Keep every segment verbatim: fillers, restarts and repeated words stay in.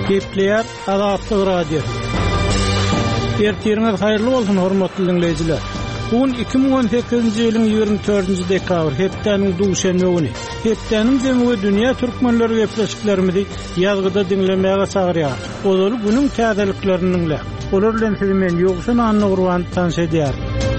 Gepleyer Azatlyk Radio. Ertirňiz haýyrly bolsun hormatly dinleýijiler. Bugün iki bin on sekizinji ýylyň ýigirme dördünji dekabr hepdeniň duşanby güni. Hepdeniň jemgy dünýä türkmenleri gepleşiklerimizi ýazgyda dinlemäge çagyrýar. Olar günüň täzeliklerini dinle. Olar bilen sizi men ýogşan anny gurban tanış edýär.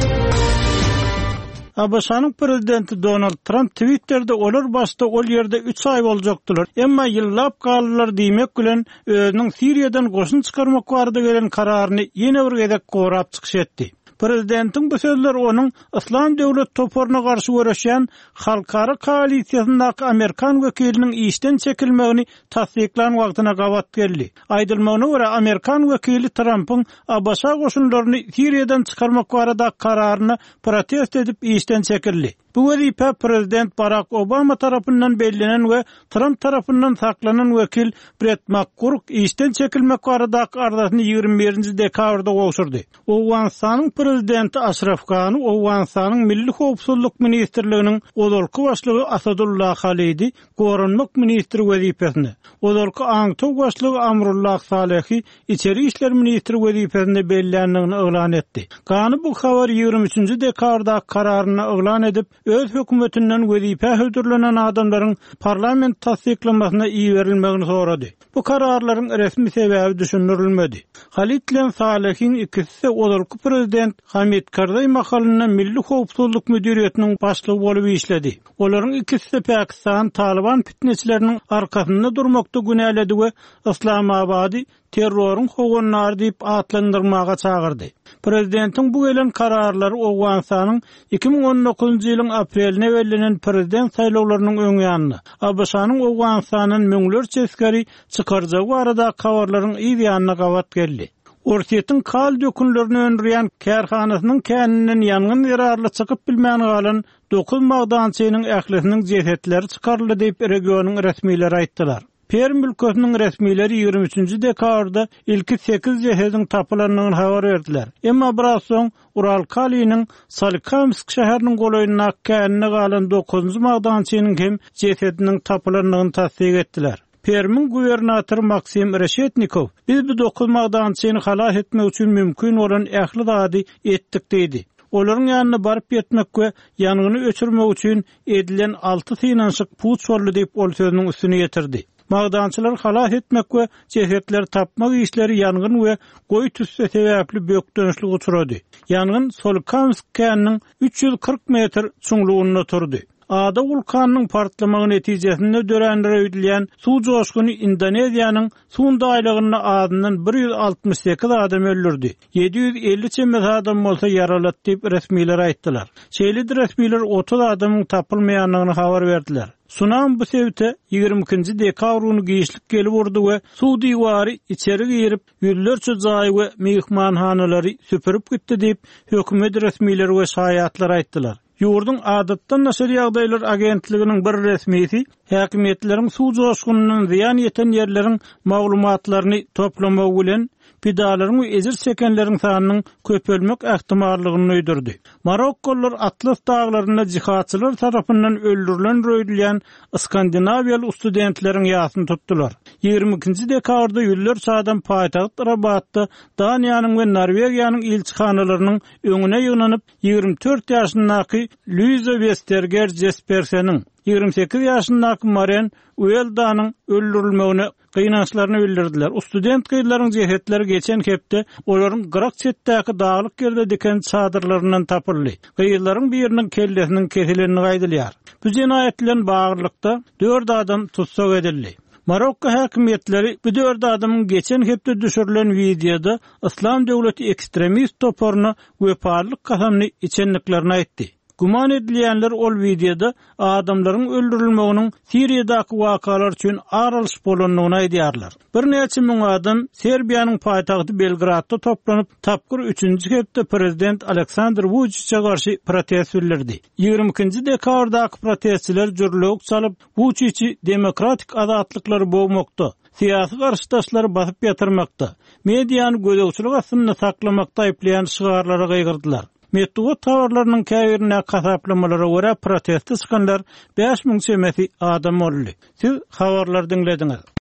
Abaşanyň prezidenti Donald Trump Twitter'de olar başda ol ýerde üç ay boljakdylar. Emma ýyllap galylar diýmek bilen özüniň Siriýadan goşun çykarmak barada gelen kararyny ýene bir gezek gorap çykyş etdi. Prezidentin bu sözleri onun İslam devlet toporuna karşı uğraşan halkara koalisiýasyndaky Amerikan wekiliniň işden çekilmegini tasdiklan wagtyna gabat geldi. Aýdylmagyna görä Amerikan wekili Trump'ın Abaşa goşunlaryny Siriýadan çykarmak barada kararyny protest edip işden çekildi. Bu wezipä prezident Barack Obama tarapyndan bellenen we Trump tarapyndan saklanan wekil Brett McGurk işden çekilmek baradaky arzasyny ýygrimi birinji dekabrda gowşurdy. Owganistanyň prezidenti Ashraf Ghani Owganistanyň Milli Howpsuzlyk ministrliginiň ozalky başlygy Asadullah Halidi gorunmak ministri wezipesinde, ozalky Aňtow başlygy Amrullah Salehi içeri işler ministri wezipesinde bellendigini oglan etdi. Ghani bu habar ýygrimi üçinji dekabrda kararyny oglan edip öz hökümetinden wezipe hödürlenen adamlaryň parlament tasdiklamasyna iý berilmegini sorady. Bu kararlaryň resmi sebäbi düşünürilmedi. Halid bilen Salehin ikisi ozalky prezident Hamid Karzai mahalynda Milli Howpsuzlyk müdiriýetiniň başlygy bolup işledi. Olaryň ikisi Pakistan Taliban fitneçileriniň arkasynda durmakda günäledi we Islamabady terrorun hogunlar diýip atlandyrmaga çagyrdy. Prezidentiň bu gelen kararlary Owganistanyň iki bin on dokuzunji ýylyň apreline bellenen prezident saýlawlarynyň öňýanyny, Abaşanyň Owganistanyň müňlerçe eskeri çykarjagy barada kawarlaryň ýygyanyna gabat geldi. Ortiýetiň kal dökünlerini öndürýän kärhanasynyň känininden ýangyn ýararly çykyp bilmän galan dokuz magdançynyň ählisiniň jesetleri çykaryldy diýip regionyň resmiýleri aýtdylar. Perm ülkesiniň resmiýleri ýygrimi üçinji dekabrda ilki sekiz jehediň tapylanmagyny habar berdiler. Emma biraz soň Ural Kaliýanyň Solikamsk şäheriniň golaýyna känine galan dokuzunji magdançynyň hem jesediniň tapylanmagyny tasdik etdiler. Permin gubernatory Maksim Reshetnikov biz bu dokuz magdançyny halas etmek üçin mümkin bolan ähli zady etdik diýdi. Olaryň ýanyna baryp ýetmek we ýanyny öçürmek üçin edilen alty finansyk puç boldy diýip ol sözüniň üstüne ýetirdi. Magdançylar halas etmek we jesetler tapmak işleri ýangyn we goý tüsse sebäpli bökdönüşlik uçurady. Ýangyn Solikamsk käniniň üç ýüz kırk metr çuňlugynda turdy. Ada vulkanynyň partlamagy netijesinde dörenlere öýdülýän suw joşguny Indoneziýanyň suwunda aýlygyna adyndan bir ýüz altymyş sekiz adam öldürdi. yedi yüz elli çemez adam bolsa ýaralat diýip resmiýler aýtdylar. Şeýle resmiýler otuz adamyň tapylmaýanlygyny habar berdiler. Sunam bu sebäpde ýygrimi ikinji dekabr güni giýişlik gelip urdy we suw diýwary içeri girip ýüllerçe jaý we mehmanhanalary süpürüp gitdi diýip hökümet resmiýleri we şaýatlar aýtdylar. Ýurdun adatdan naşar ýagdaýlar agentliginiň bir resmiýeti häkimetleriň suw joşgunynyň ziýan ýeten ýerleriň maglumatlaryny toplamak bilen pidalaryň we ejir çekenleriň sanynyň köpelmek ähtimallygyny öýdürdi. Marokkolar Atlas daglarynda jihatçylar tarapyndan öldürilen röýdülýän Skandinawiýaly studentleriň ýasyny tutdular. ýygrimi ikinji dekabrda ýüllerçe adam paýtagyt Rabatda Daniýanyň we Norwegiýanyň elçihanalarynyň öňüne ýygnanyp ýygrimi dört ýaşyndaky Louise Westerger Jesperseniň ýygrimi sekiz ýaşyndaky Maren Ueldanyň öldürilmegine gynançlaryny bildirdiler. O student gyýlaryň jesetleri geçen hepde olaryň gyrak çetdäki daglyk ýerde diken çadyrlaryndan tapyldy. Gyýlaryň biriniň kellesiniň kesilenini gaýdylýar. Bu jenaýat bilen baglykda dört adam tutsak edildi. Marokko häkimetleri bu dört adamyň geçen hepde düşürilen videoda İslam döwleti ekstremist toporuny we parlyk kasamny içenliklerini aýtdy. Guman edilýänler ol videoda adamlaryň öldürilmeginiň Siriýadaky wakalar üçin aralş bolanyny aýdýarlar. Bir neçe müň adam Serbiýanyň paýtagty Belgradda toplanyp tapgyr üçinji hepde prezident Aleksandr Vučić'a garşy protest bildirdi. ýygrimi ikinji dekabrdaky protestçiler jürlük salyp Vučić'i demokratik azatlyklar bowmakda, siyasi garşydaşlary basyp ýatyrmakda, mediýany gözegçilik astyna saklamakda aýplaýan şygarlara gaýgyrdylar. Metduat tawarlarynyň käbirine kasaplamalara görä protest çykanlar beş müň çemesi adam boldy. Siz habarlar dinlediňiz.